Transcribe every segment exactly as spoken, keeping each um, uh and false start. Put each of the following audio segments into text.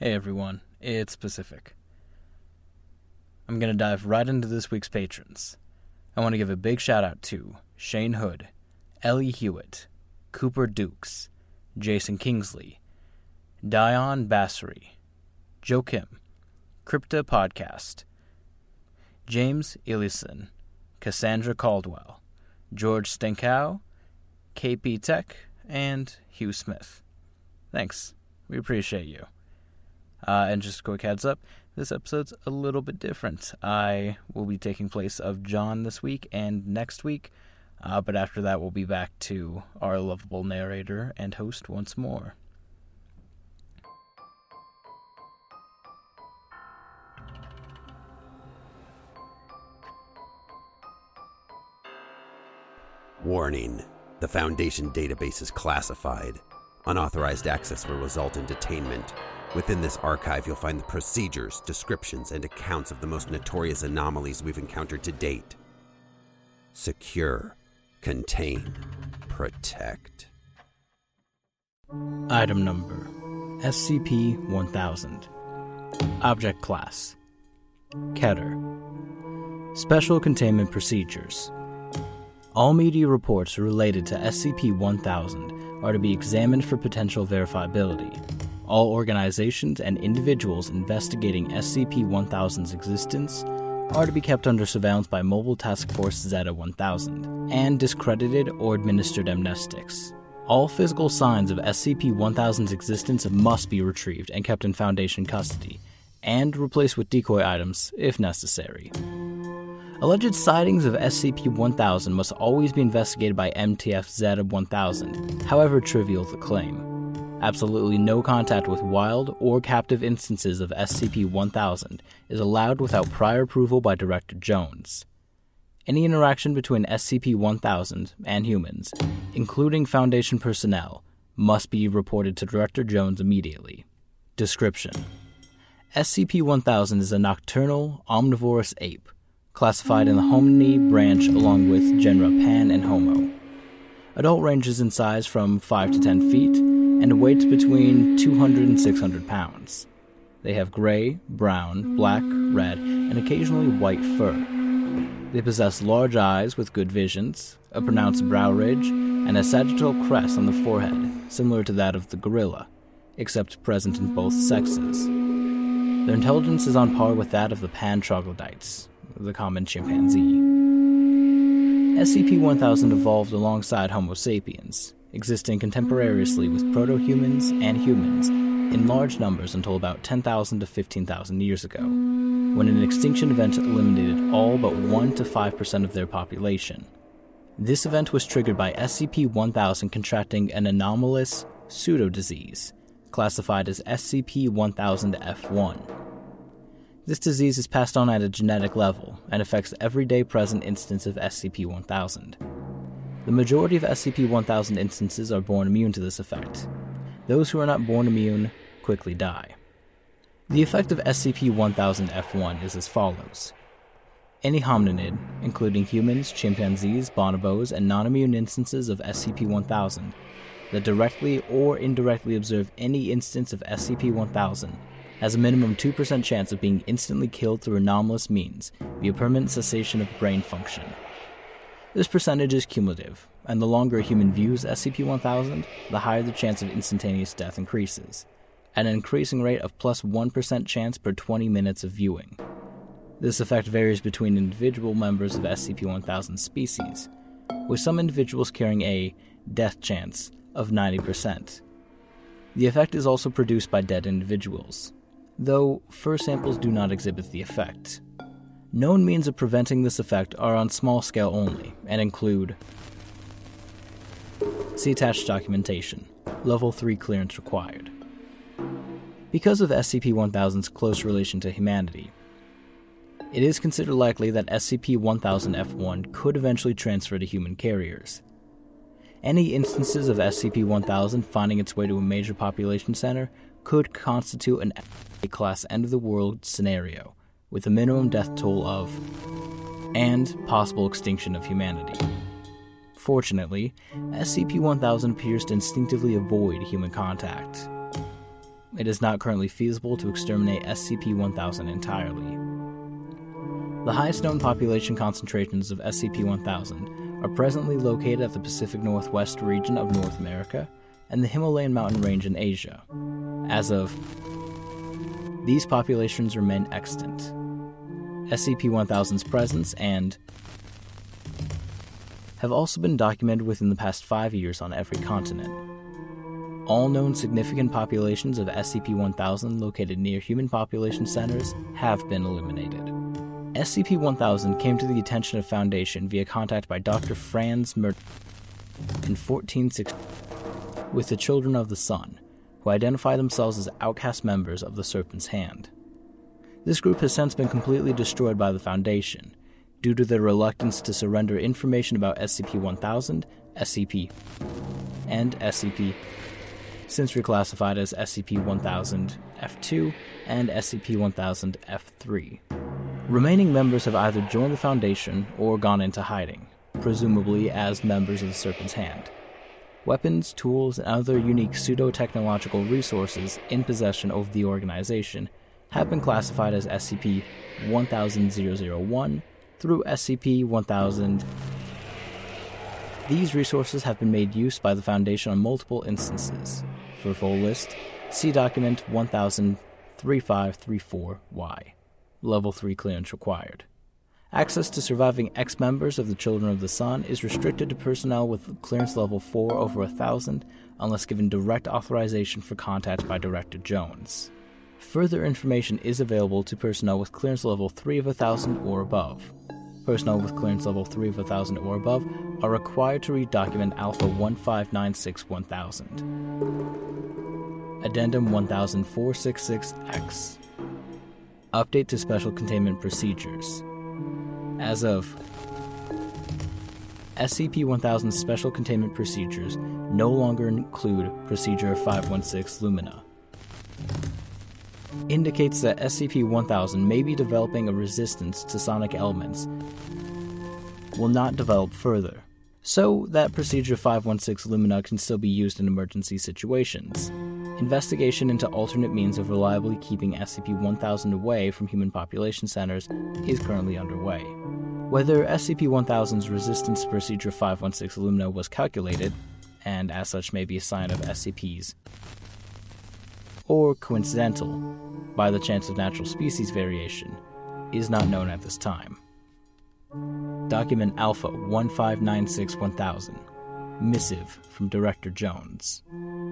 Hey everyone, it's Pacific. I'm going to dive right into this week's patrons. I want to give a big shout out to Shane Hood, Ellie Hewitt, Cooper Dukes, Jason Kingsley, Dion Bassery, Joe Kim, Crypta Podcast, James Ellison, Cassandra Caldwell, George Stenkow, K P Tech, and Hugh Smith. Thanks. We appreciate you. Uh, and just a quick heads up, this episode's a little bit different. I will be taking place of John this week and next week, uh, but after that we'll be back to our lovable narrator and host once more. Warning. The Foundation database is classified. Unauthorized access will result in detainment. Within this archive, you'll find the procedures, descriptions, and accounts of the most notorious anomalies we've encountered to date. Secure, contain, protect. Item number S C P one thousand. Object Class Keter. Special Containment Procedures. All media reports related to S C P one thousand are to be examined for potential verifiability. All organizations and individuals investigating S C P one thousand's existence are to be kept under surveillance by Mobile Task Force Zeta one thousand and discredited or administered amnestics. All physical signs of S C P one thousand's existence must be retrieved and kept in Foundation custody, and replaced with decoy items if necessary. Alleged sightings of S C P one thousand must always be investigated by M T F Zeta one thousand, however trivial the claim. Absolutely no contact with wild or captive instances of S C P one thousand is allowed without prior approval by Director Jones. Any interaction between S C P one thousand and humans, including Foundation personnel, must be reported to Director Jones immediately. Description: S C P one thousand is a nocturnal, omnivorous ape, classified in the Hominid branch along with genera Pan and Homo. Adult ranges in size from five to ten feet, and weights between two hundred and six hundred pounds. They have gray, brown, black, red, and occasionally white fur. They possess large eyes with good visions, a pronounced brow ridge, and a sagittal crest on the forehead, similar to that of the gorilla, except present in both sexes. Their intelligence is on par with that of the Pan troglodytes, the common chimpanzee. S C P one thousand evolved alongside Homo sapiens, existing contemporaneously with proto-humans and humans in large numbers until about ten thousand to fifteen thousand years ago, when an extinction event eliminated all but one to five percent of their population. This event was triggered by S C P one thousand contracting an anomalous pseudo-disease, classified as S C P one thousand F one. This disease is passed on at a genetic level and affects everyday present instance of S C P one thousand. The majority of S C P one thousand instances are born immune to this effect. Those who are not born immune quickly die. The effect of S C P one thousand F one is as follows. Any hominid, including humans, chimpanzees, bonobos, and non-immune instances of S C P one thousand, that directly or indirectly observe any instance of S C P one thousand, has a minimum two percent chance of being instantly killed through anomalous means via permanent cessation of brain function. This percentage is cumulative, and the longer a human views S C P one thousand, the higher the chance of instantaneous death increases, at an increasing rate of plus one percent chance per twenty minutes of viewing. This effect varies between individual members of S C P one thousand species, with some individuals carrying a death chance of ninety percent. The effect is also produced by dead individuals, though fur samples do not exhibit the effect. Known means of preventing this effect are on small scale only, and include: see attached documentation. Level three clearance required. Because of S C P one thousand's close relation to humanity, it is considered likely that S C P one thousand F one could eventually transfer to human carriers. Any instances of S C P one thousand finding its way to a major population center could constitute an A-class end-of-the-world scenario, with a minimum death toll of, and possible extinction of humanity. Fortunately, S C P one thousand appears to instinctively avoid human contact. it is not currently feasible to exterminate S C P one thousand entirely. The highest known population concentrations of S C P one thousand are presently located at the Pacific Northwest region of North America and the Himalayan mountain range in Asia. As of these populations remain extant. S C P one thousand's presence and have also been documented within the past five years on every continent. All known significant populations of S C P one thousand located near human population centers have been eliminated. S C P one thousand came to the attention of Foundation via contact by Doctor Franz Mer in fourteen sixty with the Children of the Sun, who identify themselves as outcast members of the Serpent's Hand. This group has since been completely destroyed by the Foundation, due to their reluctance to surrender information about S C P one thousand, S C P, and S C P, since reclassified as S C P one thousand F two and S C P one thousand F three. Remaining members have either joined the Foundation or gone into hiding, presumably as members of the Serpent's Hand. Weapons, tools, and other unique pseudo-technological resources in possession of the organization have been classified as S C P one thousand dash one through S C P one thousand. These resources have been made use by the Foundation on multiple instances. For a full list, see document one thousand thirty-five thirty-four Y. Level three clearance required. Access to surviving ex-members of the Children of the Sun is restricted to personnel with clearance level four over one thousand unless given direct authorization for contact by Director Jones. Further information is available to personnel with clearance level three of one thousand or above. Personnel with clearance level three of one thousand or above are required to read document Alpha one five nine six dash one thousand. Addendum one thousand four sixty-six X. Update to Special Containment Procedures. As of S C P one thousand Special Containment Procedures no longer include Procedure five one six Lumina. Indicates that S C P one thousand may be developing a resistance to sonic elements, will not develop further, so that Procedure five one six Lumina can still be used in emergency situations. Investigation into alternate means of reliably keeping S C P one thousand away from human population centers is currently underway. Whether S C P one thousand's resistance to Procedure five one six Lumina was calculated, and as such may be a sign of S C Ps, or coincidental, by the chance of natural species variation, is not known at this time. Document Alpha one five nine six dash one thousand. Missive from Director Jones.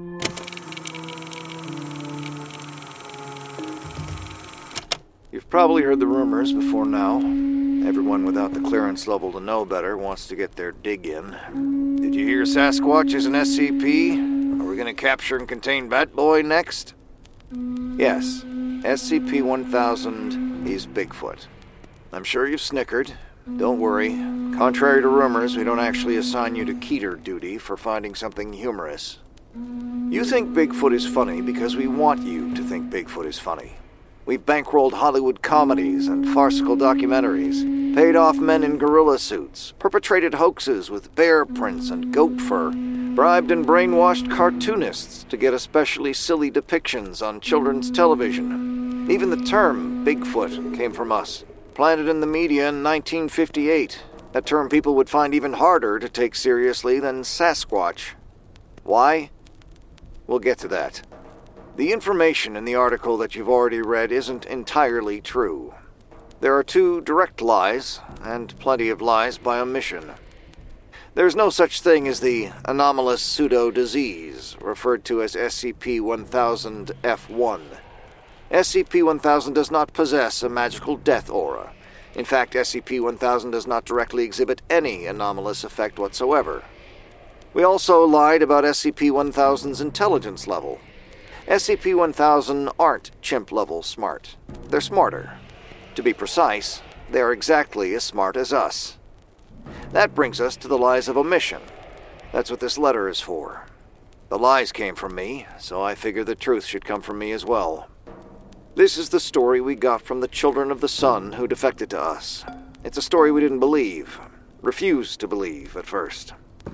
You've probably heard the rumors before now. Everyone without the clearance level to know better wants to get their dig in. Did you hear Sasquatch is an S C P? Are we gonna capture and contain Bat Boy next? Yes, S C P one thousand is Bigfoot. I'm sure you've snickered. Don't worry. Contrary to rumors, we don't actually assign you to Keter duty for finding something humorous. You think Bigfoot is funny because we want you to think Bigfoot is funny. We've bankrolled Hollywood comedies and farcical documentaries, paid off men in gorilla suits, perpetrated hoaxes with bear prints and goat fur, bribed and brainwashed cartoonists to get especially silly depictions on children's television. Even the term Bigfoot came from us, planted in the media in nineteen fifty-eight, a term people would find even harder to take seriously than Sasquatch. Why? We'll get to that. The information in the article that you've already read isn't entirely true. There are two direct lies, and plenty of lies by omission. There's no such thing as the anomalous pseudo-disease, referred to as S C P one thousand F one. S C P one thousand does not possess a magical death aura. In fact, S C P one thousand does not directly exhibit any anomalous effect whatsoever. We also lied about S C P one thousand's intelligence level. S C P one thousand aren't chimp-level smart. They're smarter. To be precise, they are exactly as smart as us. That brings us to the lies of omission. That's what this letter is for. The lies came from me, so I figure the truth should come from me as well. This is the story we got from the Children of the Sun who defected to us. It's a story we didn't believe, refused to believe at first.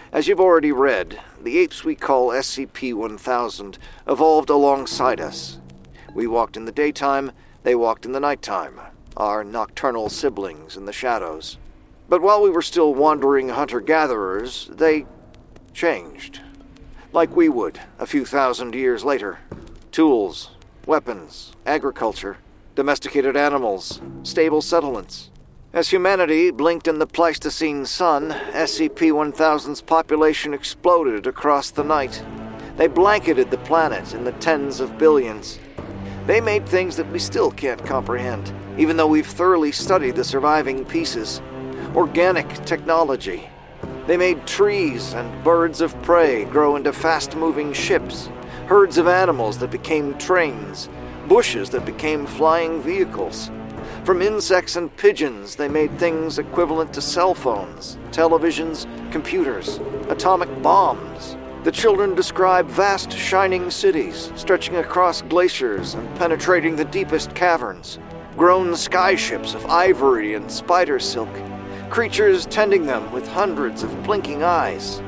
As you've already read, the apes we call S C P one thousand evolved alongside us. We walked in the daytime, they walked in the nighttime, our nocturnal siblings in the shadows. But while we were still wandering hunter-gatherers, they changed. Like we would, a few thousand years later. Tools, weapons, agriculture, domesticated animals, stable settlements. As humanity blinked in the Pleistocene sun, S C P one thousand's population exploded across the night. They blanketed the planet in the tens of billions. They made things that we still can't comprehend, even though we've thoroughly studied the surviving pieces. Organic technology. They made trees and birds of prey grow into fast-moving ships, herds of animals that became trains, bushes that became flying vehicles. From insects and pigeons, they made things equivalent to cell phones, televisions, computers, atomic bombs. The children describe vast shining cities stretching across glaciers and penetrating the deepest caverns, grown skyships of ivory and spider silk, creatures tending them with hundreds of blinking eyes.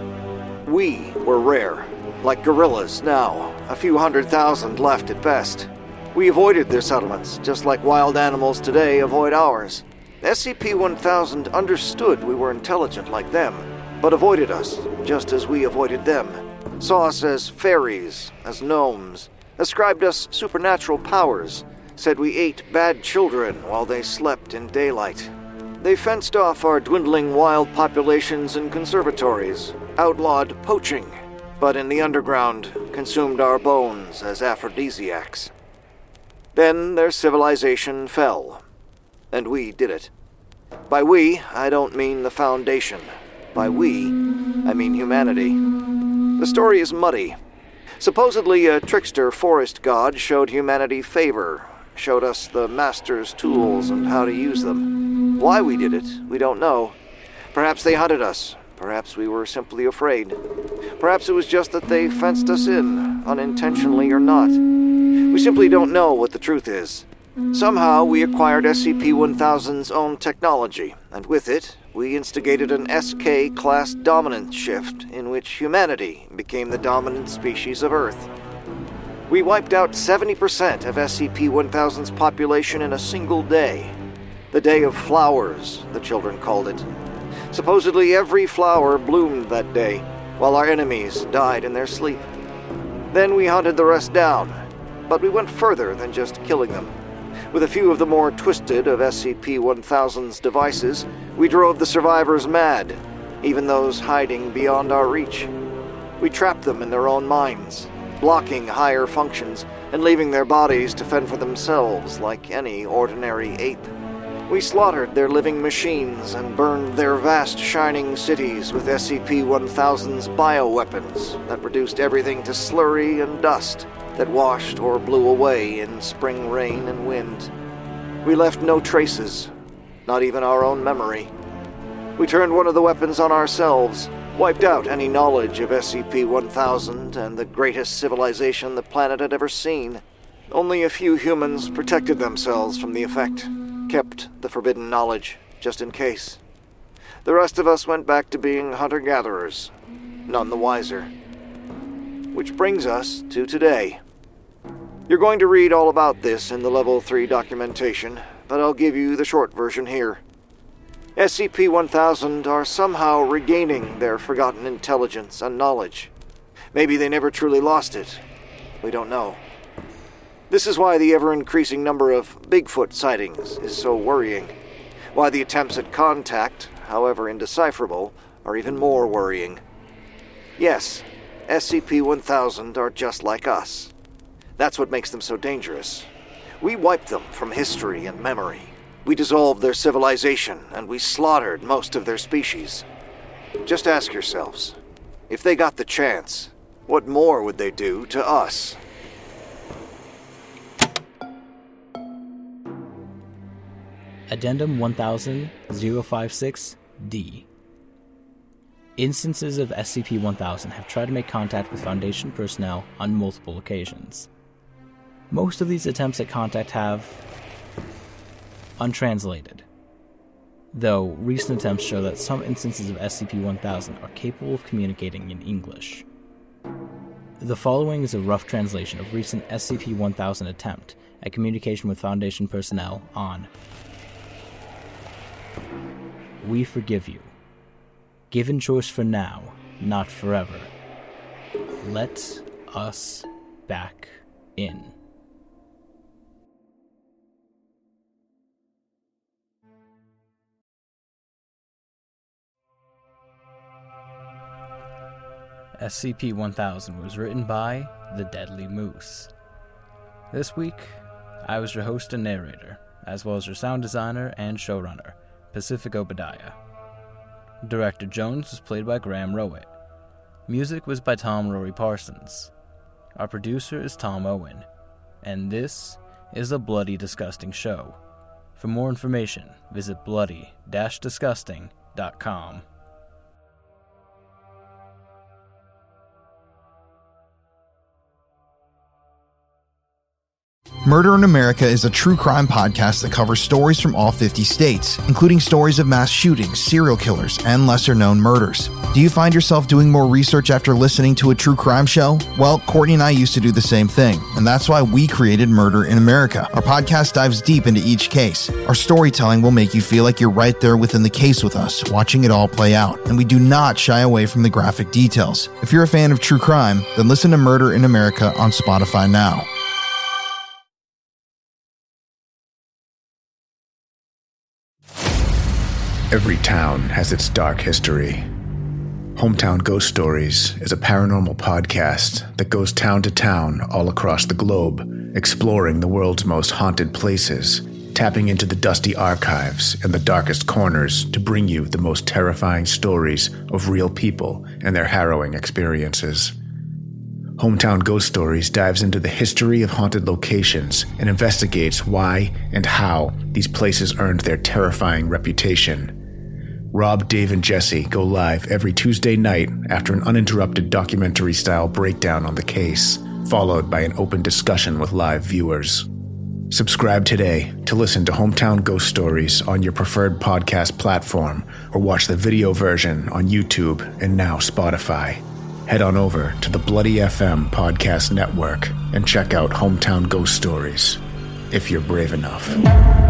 We were rare, like gorillas now, a few hundred thousand left at best. We avoided their settlements, just like wild animals today avoid ours. S C P one thousand understood we were intelligent like them, but avoided us, just as we avoided them. Saw us as fairies, as gnomes, ascribed us supernatural powers, said we ate bad children while they slept in daylight. They fenced off our dwindling wild populations in conservatories, outlawed poaching, but in the underground consumed our bones as aphrodisiacs. Then their civilization fell, and we did it. By we, I don't mean the Foundation. By we, I mean humanity. The story is muddy. Supposedly a trickster forest god showed humanity favor, showed us the master's tools and how to use them. Why we did it, we don't know. Perhaps they hunted us. Perhaps we were simply afraid. Perhaps it was just that they fenced us in, unintentionally or not. We simply don't know what the truth is. Somehow we acquired S C P one thousand's own technology, and with it, we instigated an S K-class dominance shift in which humanity became the dominant species of Earth. We wiped out seventy percent of S C P one thousand's population in a single day. The Day of Flowers, the children called it. Supposedly every flower bloomed that day, while our enemies died in their sleep. Then we hunted the rest down, but we went further than just killing them. With a few of the more twisted of S C P one thousand's devices, we drove the survivors mad, even those hiding beyond our reach. We trapped them in their own minds, blocking higher functions and leaving their bodies to fend for themselves like any ordinary ape. We slaughtered their living machines and burned their vast shining cities with S C P one thousand's bioweapons that reduced everything to slurry and dust that washed or blew away in spring rain and wind. We left no traces, not even our own memory. We turned one of the weapons on ourselves, wiped out any knowledge of S C P one thousand and the greatest civilization the planet had ever seen. Only a few humans protected themselves from the effect, kept the forbidden knowledge, just in case. The rest of us went back to being hunter-gatherers, none the wiser. Which brings us to today. You're going to read all about this in the Level three documentation, but I'll give you the short version here. S C P one thousand are somehow regaining their forgotten intelligence and knowledge. Maybe they never truly lost it. We don't know. This is why the ever-increasing number of Bigfoot sightings is so worrying. Why the attempts at contact, however indecipherable, are even more worrying. Yes, S C P one thousand are just like us. That's what makes them so dangerous. We wiped them from history and memory. We dissolved their civilization, and we slaughtered most of their species. Just ask yourselves, if they got the chance, what more would they do to us? Addendum one thousand dash fifty-six D. Instances of S C P one thousand have tried to make contact with Foundation personnel on multiple occasions. Most of these attempts at contact have untranslated. though recent attempts show that some instances of S C P one thousand are capable of communicating in English. The following is a rough translation of recent S C P one thousand attempt at communication with Foundation personnel on "We forgive you. Given choice for now, not forever. Let us back in." S C P one thousand was written by The Deadly Moose. This week, I was your host and narrator, as well as your sound designer and showrunner, Pacific Obadiah. Director Jones was played by Graham Rowett. Music was by Tom Rory Parsons. Our producer is Tom Owen. And this is a Bloody Disgusting show. For more information, visit bloody dash disgusting dot com. Murder in America is a true crime podcast that covers stories from all fifty states, including stories of mass shootings, serial killers, and lesser-known murders. Do you find yourself doing more research after listening to a true crime show? Well, Courtney and I used to do the same thing, and that's why we created Murder in America. Our podcast dives deep into each case. Our storytelling will make you feel like you're right there within the case with us, watching it all play out, and we do not shy away from the graphic details. If you're a fan of true crime, then listen to Murder in America on Spotify now. Every town has its dark history. Hometown Ghost Stories is a paranormal podcast that goes town to town all across the globe, exploring the world's most haunted places, tapping into the dusty archives and the darkest corners to bring you the most terrifying stories of real people and their harrowing experiences. Hometown Ghost Stories dives into the history of haunted locations and investigates why and how these places earned their terrifying reputation. Rob, Dave, and Jesse go live every Tuesday night after an uninterrupted documentary-style breakdown on the case, followed by an open discussion with live viewers. Subscribe today to listen to Hometown Ghost Stories on your preferred podcast platform, or watch the video version on YouTube and now Spotify. Head on over to the Bloody F M podcast network and check out Hometown Ghost Stories, if you're brave enough.